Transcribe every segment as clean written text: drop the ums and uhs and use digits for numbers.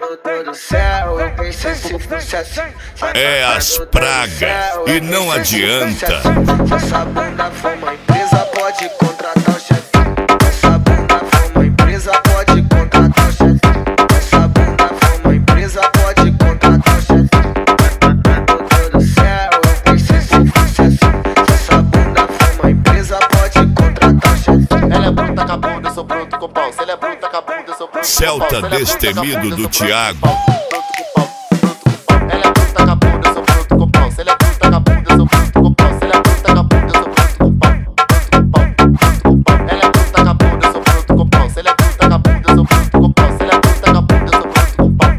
do céu, eu pensei se fosse assim. É as pragas e não adianta. Se essa bunda for uma empresa, pode contratar o chefe. Se essa bunda for uma empresa, pode contratar o chefe. Se essa bunda for uma empresa, pode contratar o chefe. Do céu, eu pensei se fosse assim. Se essa bunda for uma empresa, pode contratar o chefe. Ela é bruta com a bunda, eu sou bruto com pau. Se ela é bruta com a bunda, eu sou bruto com pau. Celta destemido do Thiago. Ela é bruta com a bunda, eu sou bruto com pau. Se ela é bruta com a bunda, eu sou bruto com pau. Se ela é bruta com a bunda, eu sou bruto com pau. Ela é bruta com a bunda, eu sou bruto com pau. Se ela é bruta com a bunda, eu sou bruto com pau. Se ela é bruta com a bunda, eu sou bruto com pau.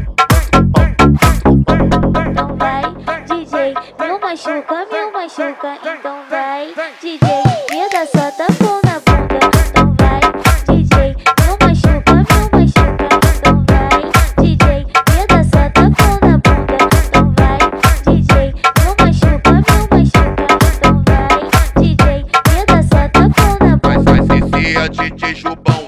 Então vai, DJ, me machuca, então vai, DJ, me dá só tapão na bunda. Então vai, DJ, me machuca, então vai, DJ, me dá só tapão na bunda. Então vai, DJ, me machuca, então vai, DJ, me dá só tapão na bunda. Vai ser a DJ Jubão.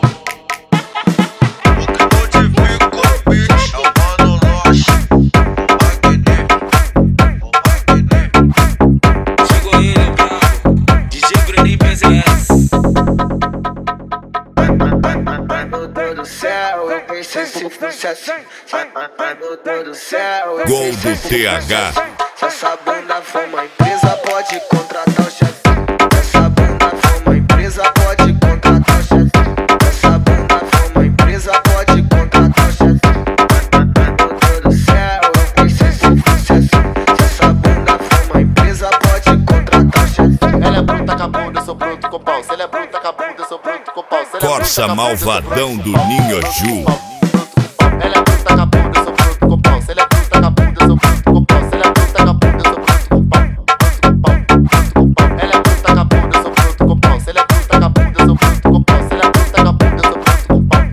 Do céu, eu pensei se fosse assim. Do céu, eu Gol pensei do se TH. fosse assim. Se essa bunda for uma empresa, pode contratar o chefe. Se essa bunda for uma empresa, pode contratar o chefe. Se essa bunda for uma empresa, pode contratar o chefe. Do céu, eu pensei se fosse assim. Se essa bunda for uma empresa, pode contratar o chefe. Ela é bruta com a bunda, eu sou bruto com pau. Se ela é bruta com a bunda, eu sou bruto com pau. Corsa malvadão do Ninho Ju. Ela é bruta com a bunda, eu sou bruto com pau. Se ela é bruta com a bunda, eu sou bruto com pau. Se ela é bruta com a bunda, eu sou bruto com pau. Ela é bruta com a bunda, eu sou bruto com pau. Se ela é bruta com a bunda, eu sou bruto com pau. Se ela é bruta com a bunda, eu sou bruto com pau.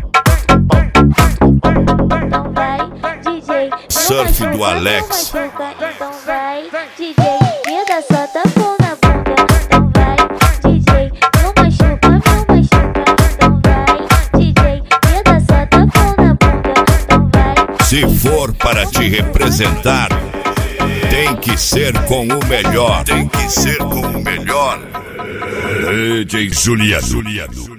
Então vai, DJ, Surf do Alex. então vai, DJ, me dá só tapão na bunda. Então vai, DJ, me machuca, então vai, DJ, me dá só tapão na bunda. Então vai. Se for para te representar, tem que ser com o melhor. Tem que ser com o melhor. DJ Juliano.